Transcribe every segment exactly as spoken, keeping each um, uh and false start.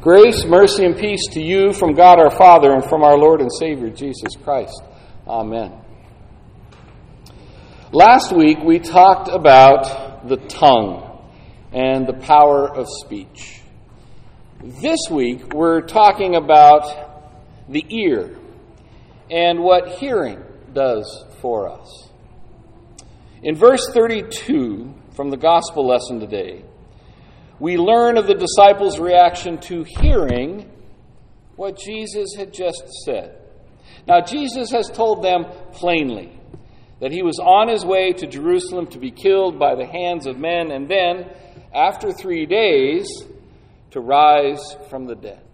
Grace, mercy, and peace to you from God our Father and from our Lord and Savior, Jesus Christ. Amen. Last week we talked about the tongue and the power of speech. This week we're talking about the ear and what hearing does for us. In verse thirty-two from the gospel lesson today, we learn of the disciples' reaction to hearing what Jesus had just said. Now, Jesus has told them plainly that he was on his way to Jerusalem to be killed by the hands of men, and then, after three days, to rise from the dead.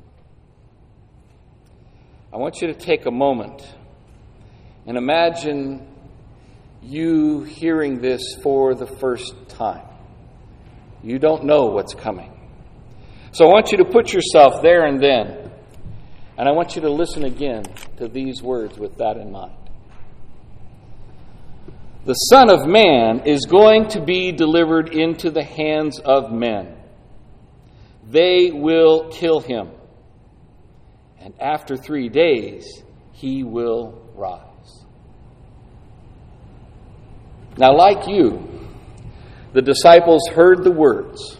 I want you to take a moment and imagine you hearing this for the first time. You don't know what's coming. So I want you to put yourself there and then. And I want you to listen again to these words with that in mind. The Son of Man is going to be delivered into the hands of men. They will kill him. And after three days, he will rise. Now, like you, the disciples heard the words,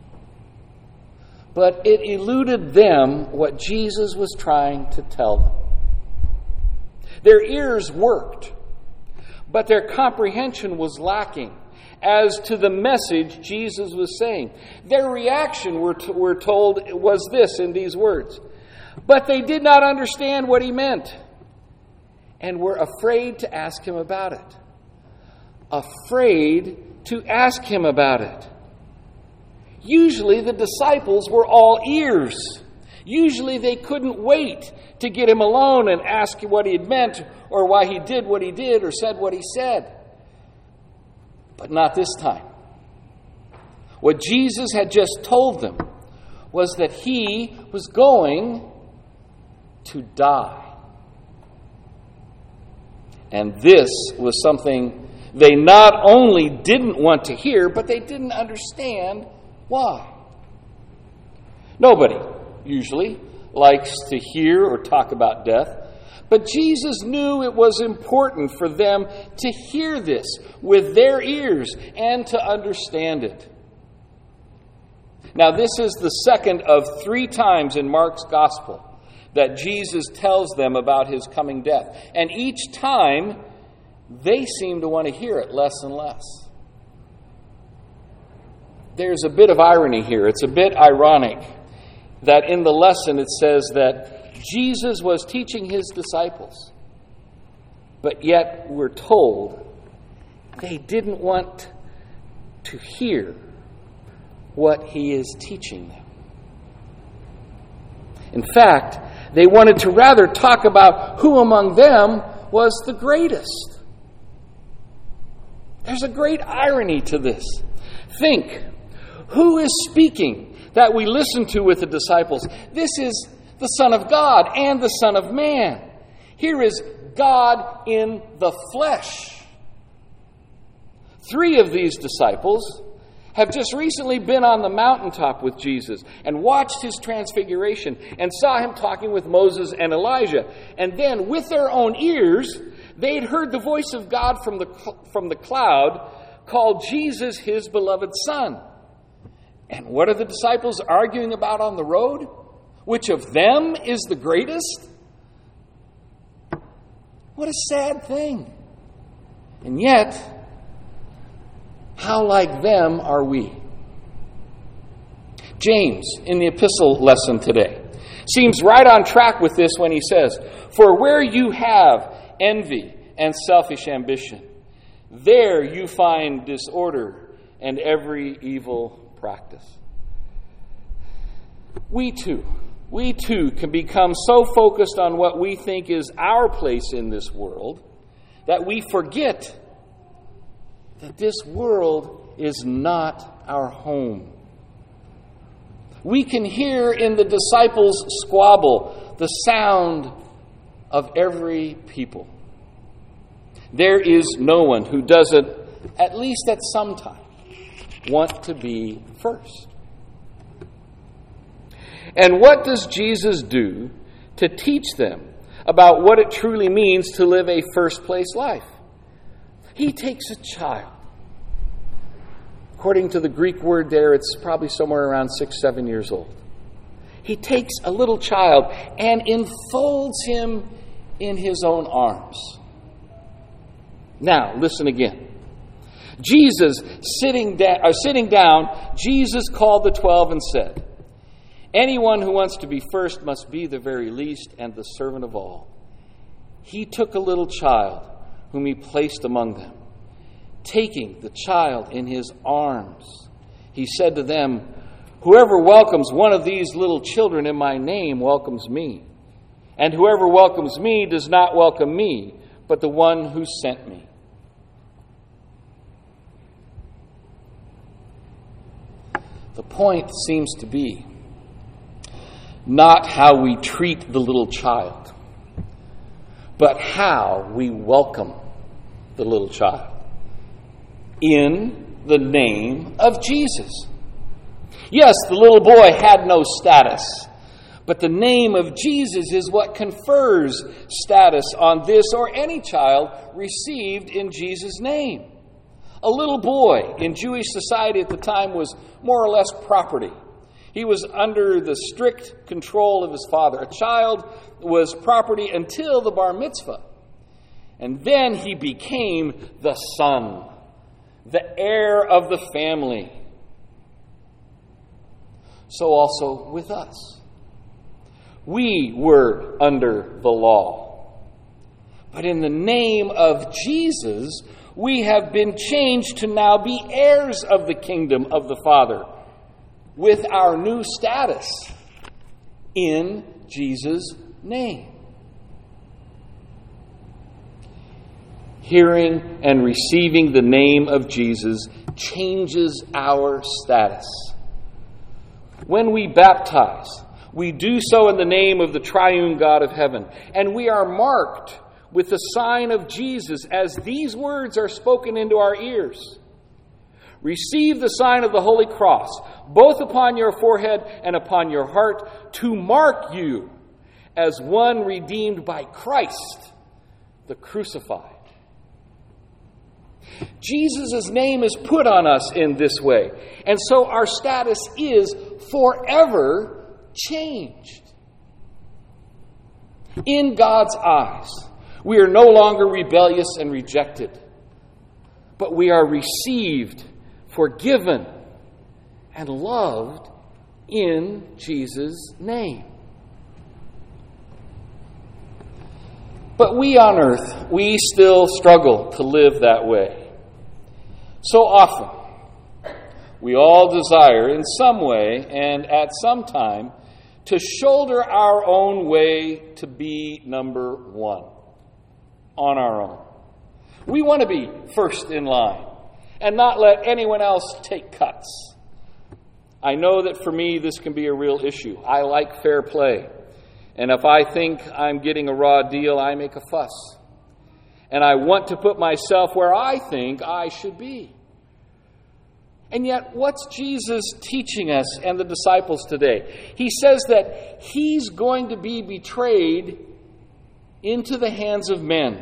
but it eluded them what Jesus was trying to tell them. Their ears worked, but their comprehension was lacking as to the message Jesus was saying. Their reaction, we're, t- we're told, was this in these words. But they did not understand what he meant and were afraid to ask him about it. Afraid to ask him about it. Usually the disciples were all ears. Usually they couldn't wait to get him alone and ask what he had meant or why he did what he did or said what he said. But not this time. What Jesus had just told them was that he was going to die. And this was something they not only didn't want to hear, but they didn't understand why. Nobody, usually, likes to hear or talk about death, but Jesus knew it was important for them to hear this with their ears and to understand it. Now, this is the second of three times in Mark's gospel that Jesus tells them about his coming death. And each time, they seem to want to hear it less and less. There's a bit of irony here. It's a bit ironic that in the lesson it says that Jesus was teaching his disciples, but yet we're told they didn't want to hear what he is teaching them. In fact, they wanted to rather talk about who among them was the greatest. There's a great irony to this. Think, who is speaking that we listen to with the disciples? This is the Son of God and the Son of Man. Here is God in the flesh. Three of these disciples have just recently been on the mountaintop with Jesus and watched his transfiguration and saw him talking with Moses and Elijah. And then with their own ears, they'd heard the voice of God from the, from the cloud called Jesus his beloved Son. And what are the disciples arguing about on the road? Which of them is the greatest? What a sad thing. And yet, how like them are we? James, in the epistle lesson today, seems right on track with this when he says, "For where you have envy and selfish ambition, there you find disorder and every evil practice." We too, we too can become so focused on what we think is our place in this world that we forget that this world is not our home. We can hear in the disciples' squabble the sound of every people. There is no one who doesn't, at least at some time, want to be first. And what does Jesus do to teach them about what it truly means to live a first-place life? He takes a child. According to the Greek word there, it's probably somewhere around six, seven years old. He takes a little child and enfolds him in his own arms. Now, listen again. Jesus, sitting, da- uh, sitting down, Jesus called the twelve and said, "Anyone who wants to be first must be the very least and the servant of all." He took a little child whom he placed among them. Taking the child in his arms, he said to them, "Whoever welcomes one of these little children in my name welcomes me. And whoever welcomes me does not welcome me, but the one who sent me." The point seems to be not how we treat the little child, but how we welcome the little child in the name of Jesus. Yes, the little boy had no status, but the name of Jesus is what confers status on this or any child received in Jesus' name. A little boy in Jewish society at the time was more or less property. He was under the strict control of his father. A child was property until the bar mitzvah. And then he became the son, the heir of the family. So also with us. We were under the law. But in the name of Jesus, we have been changed to now be heirs of the kingdom of the Father with our new status in Jesus' name. Hearing and receiving the name of Jesus changes our status. When we baptize, we do so in the name of the triune God of heaven, and we are marked with the sign of Jesus as these words are spoken into our ears. Receive the sign of the Holy Cross, both upon your forehead and upon your heart, to mark you as one redeemed by Christ, the crucified. Jesus' name is put on us in this way, and so our status is forever changed. In God's eyes, we are no longer rebellious and rejected, but we are received, forgiven, and loved in Jesus' name. But we on earth, we still struggle to live that way. So often, we all desire in some way and at some time to shoulder our own way to be number one. On our own. We want to be first in line and not let anyone else take cuts. I know that for me this can be a real issue. I like fair play. And if I think I'm getting a raw deal, I make a fuss. And I want to put myself where I think I should be. And yet, what's Jesus teaching us and the disciples today? He says that he's going to be betrayed into the hands of men.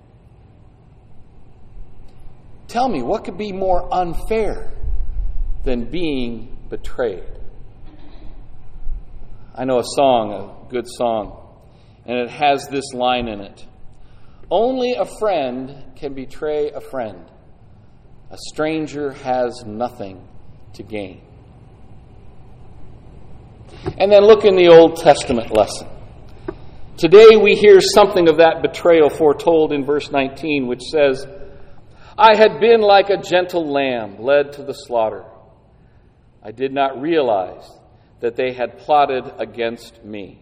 Tell me, what could be more unfair than being betrayed? I know a song, a good song, and it has this line in it. Only a friend can betray a friend. A stranger has nothing to gain. And then look in the Old Testament lesson. Today we hear something of that betrayal foretold in verse nineteen, which says, I had been like a gentle lamb led to the slaughter. I did not realize that they had plotted against me.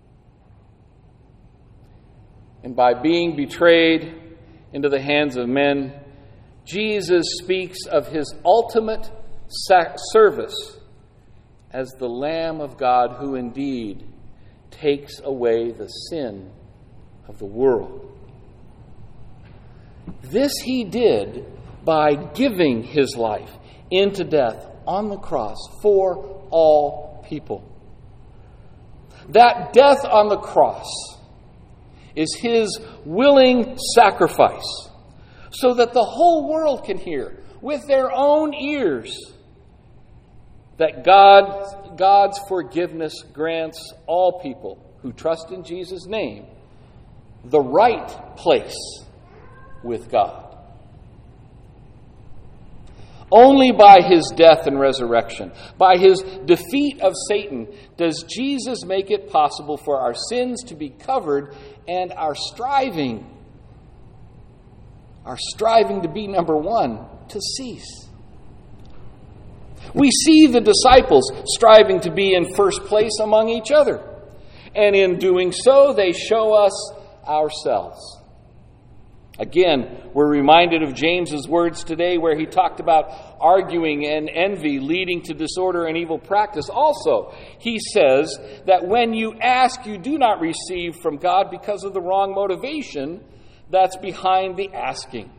And by being betrayed into the hands of men, Jesus speaks of his ultimate sac- service as the Lamb of God who indeed takes away the sin of the world. This he did by giving his life into death on the cross for all people. That death on the cross is his willing sacrifice so that the whole world can hear with their own ears that God, God's forgiveness grants all people who trust in Jesus' name the right place with God. Only by his death and resurrection, by his defeat of Satan, does Jesus make it possible for our sins to be covered and our striving, our striving to be number one, to cease. We see the disciples striving to be in first place among each other. And in doing so, they show us ourselves. Again, we're reminded of James's words today where he talked about arguing and envy leading to disorder and evil practice. Also, he says that when you ask, you do not receive from God because of the wrong motivation that's behind the asking.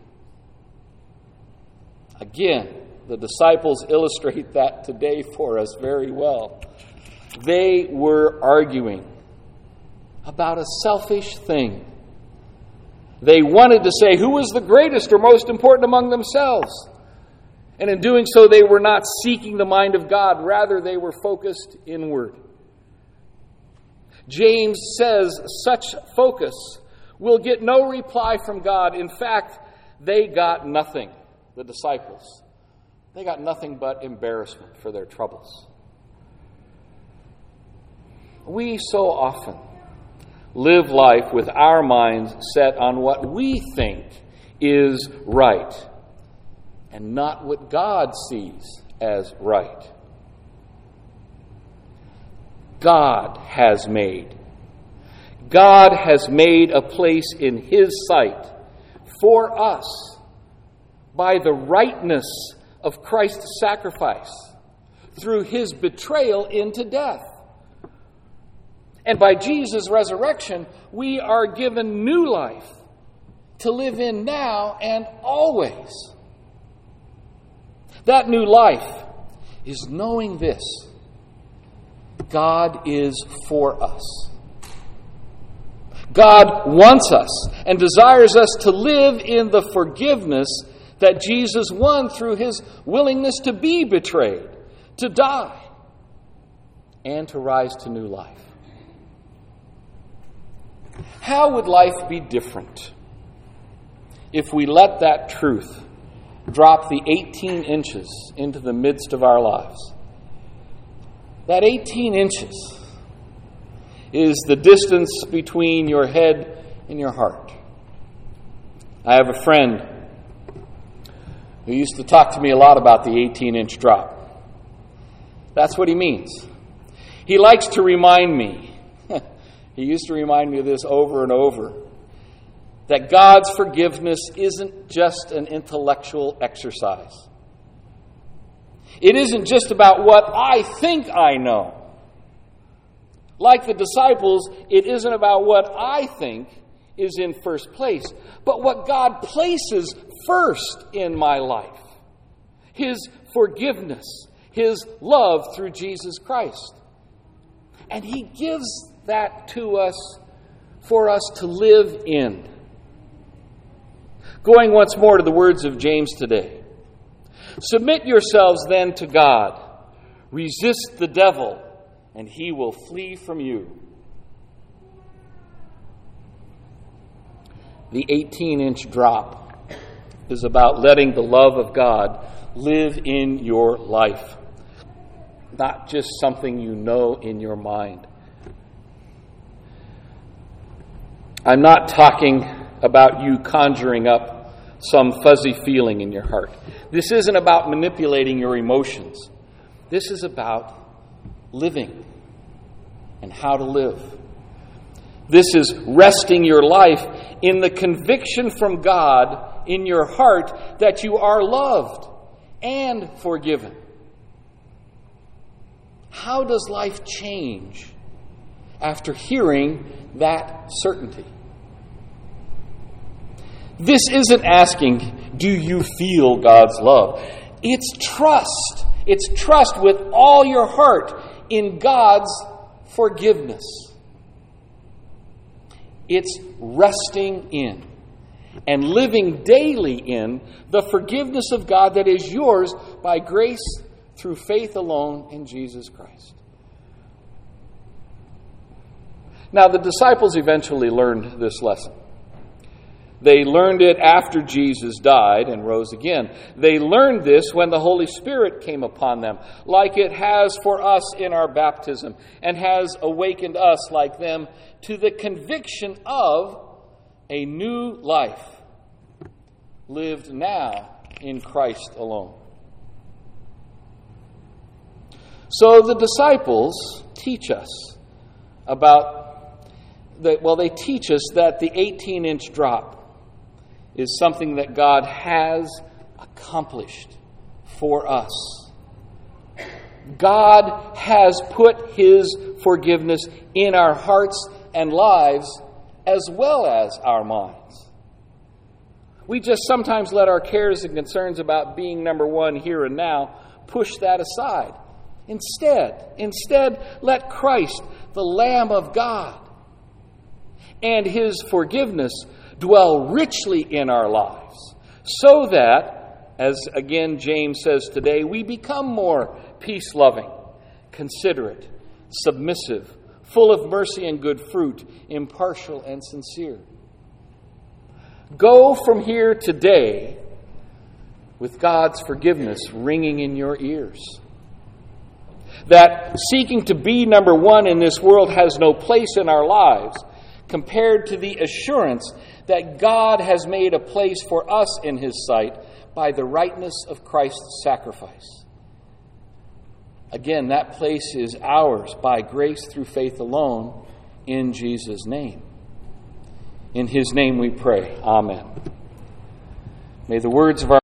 Again, the disciples illustrate that today for us very well. They were arguing about a selfish thing. They wanted to say who was the greatest or most important among themselves. And in doing so, they were not seeking the mind of God. Rather, they were focused inward. James says such focus will get no reply from God. In fact, they got nothing, the disciples. They got nothing but embarrassment for their troubles. We so often live life with our minds set on what we think is right and not what God sees as right. God has made. God has made a place in his sight for us by the rightness of Christ's sacrifice through his betrayal into death. And by Jesus' resurrection, we are given new life to live in now and always. That new life is knowing this: God is for us. God wants us and desires us to live in the forgiveness that Jesus won through his willingness to be betrayed, to die, and to rise to new life. How would life be different if we let that truth drop the eighteen inches into the midst of our lives? That eighteen inches is the distance between your head and your heart. I have a friend who used to talk to me a lot about the eighteen-inch drop. That's what he means. He likes to remind me, he used to remind me of this over and over, that God's forgiveness isn't just an intellectual exercise. It isn't just about what I think I know. Like the disciples, it isn't about what I think is in first place, but what God places first in my life. His forgiveness, his love through Jesus Christ. And he gives that to us for us to live in. Going once more to the words of James today. Submit yourselves then to God. Resist the devil, and he will flee from you. The eighteen-inch drop is about letting the love of God live in your life, not just something you know in your mind. I'm not talking about you conjuring up some fuzzy feeling in your heart. This isn't about manipulating your emotions. This is about living and how to live. This is resting your life in the conviction from God in your heart that you are loved and forgiven. How does life change after hearing that certainty? This isn't asking, do you feel God's love? It's trust. It's trust with all your heart in God's forgiveness. It's resting in and living daily in the forgiveness of God that is yours by grace through faith alone in Jesus Christ. Now, the disciples eventually learned this lesson. They learned it after Jesus died and rose again. They learned this when the Holy Spirit came upon them, like it has for us in our baptism, and has awakened us, like them, to the conviction of a new life lived now in Christ alone. So the disciples teach us about, the, well, they teach us that the eighteen-inch drop is something that God has accomplished for us. God has put His forgiveness in our hearts and lives as well as our minds. We just sometimes let our cares and concerns about being number one here and now push that aside. Instead, instead, let Christ, the Lamb of God, and His forgiveness dwell richly in our lives, so that, as again James says today, we become more peace-loving, considerate, submissive, full of mercy and good fruit, impartial and sincere. Go from here today with God's forgiveness ringing in your ears. That seeking to be number one in this world has no place in our lives compared to the assurance that God has made a place for us in His sight by the rightness of Christ's sacrifice. Again, that place is ours by grace through faith alone in Jesus' name. In His name we pray. Amen. May the words of our